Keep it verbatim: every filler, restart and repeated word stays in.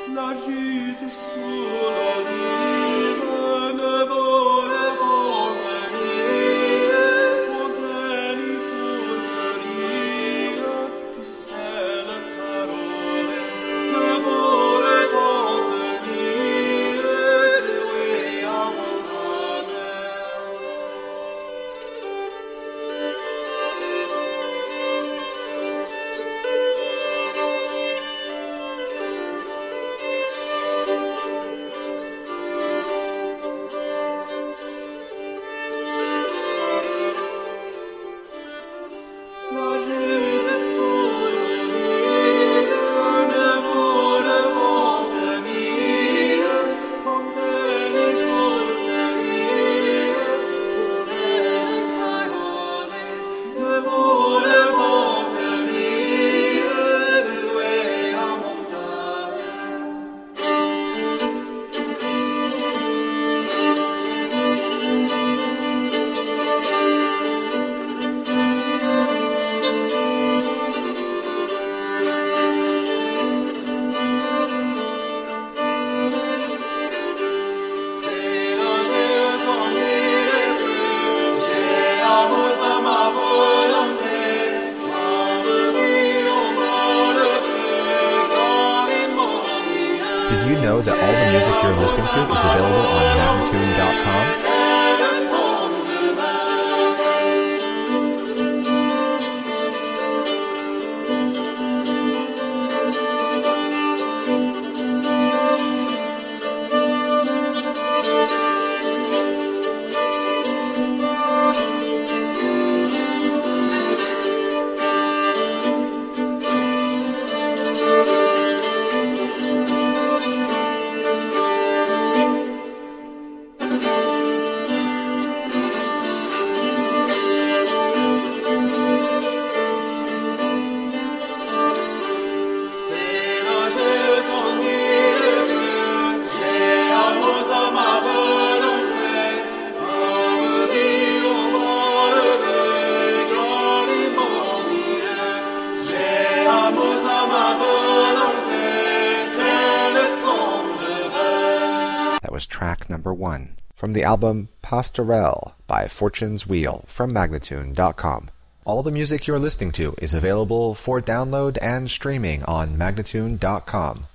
Did you know that all the music you're listening to is available on magnatune dot com? That was track number one from the album Pastorelle by Fortune's Wheel from magnatune dot com. All the music you're listening to is available for download and streaming on magnatune dot com.